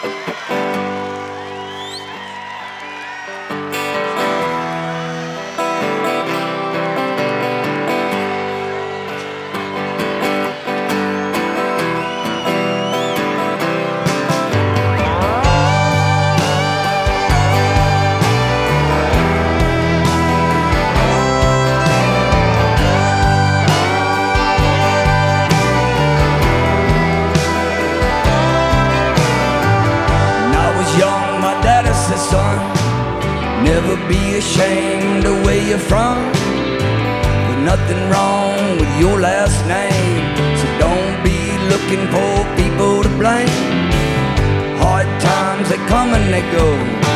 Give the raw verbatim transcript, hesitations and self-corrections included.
Son, never be ashamed of where you're from. There's nothing wrong with your last name, so don't be looking for people to blame. Hard times, they come and they go.